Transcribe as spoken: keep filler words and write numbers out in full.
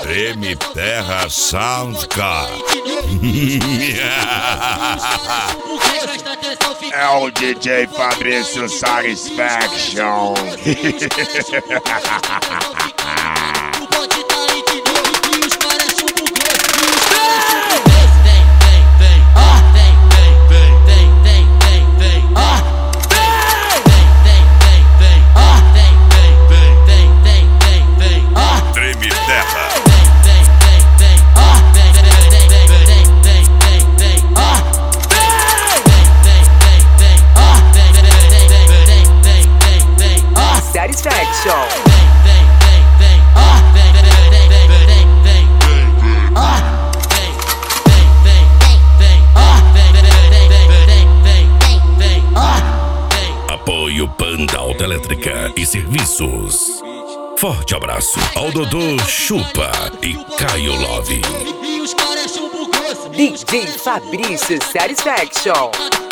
Treme Terra Soundcar. É o D J Fabrício Satisfaction. Satisfaction. Apoio Banda Autoelétrica e Serviços. Forte abraço ao Dodô Chupa e Caio Love. D J Fabrício Satisfaction.